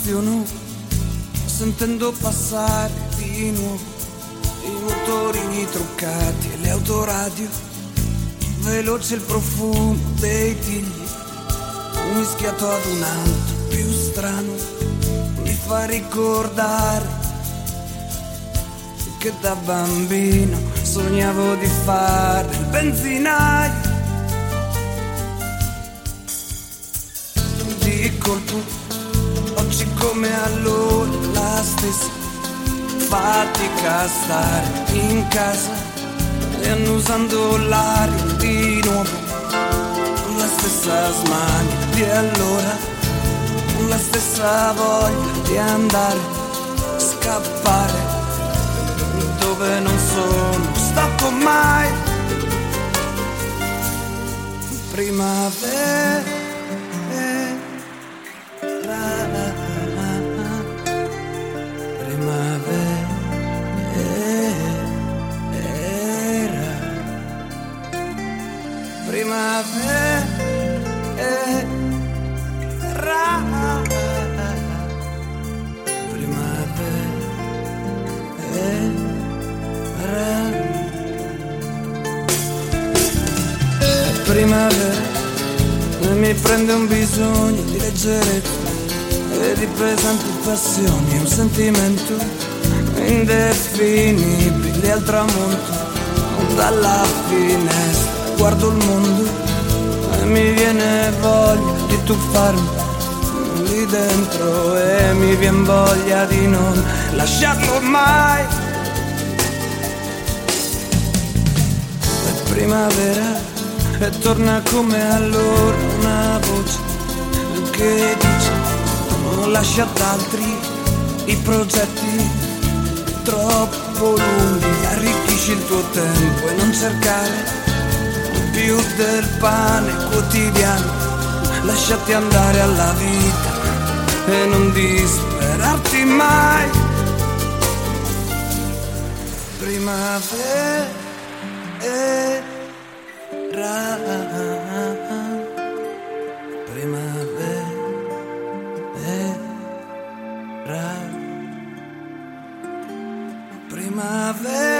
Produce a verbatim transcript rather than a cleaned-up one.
emoziono sentendo passare di nuovo i motorini truccati e le autoradio, veloce il profumo dei tigli mischiato ad un altro più strano, mi fa ricordare che da bambino sognavo di fare il benzinaio. Di colpo oggi come allora la stessa fatica a stare in casa e annusando l'aria di nuovo, la stessa smania di allora, la stessa voglia di andare, scappare dove non sono stato mai. Primavera, primavera, primavera, mi prende un bisogno di leggerezza e di pesanti passioni, un sentimento indefinibile al tramonto. Dalla finestra guardo il mondo e mi viene voglia di tuffarmi lì dentro e mi vien voglia di non lasciarlo mai. È primavera e torna come allora una voce che dice non lascia ad altri i progetti troppo lunghi, arricchisci il tuo tempo e non cercare più del pane quotidiano, lasciati andare alla vita e non disperarti mai. Primavera, primavera, primavera.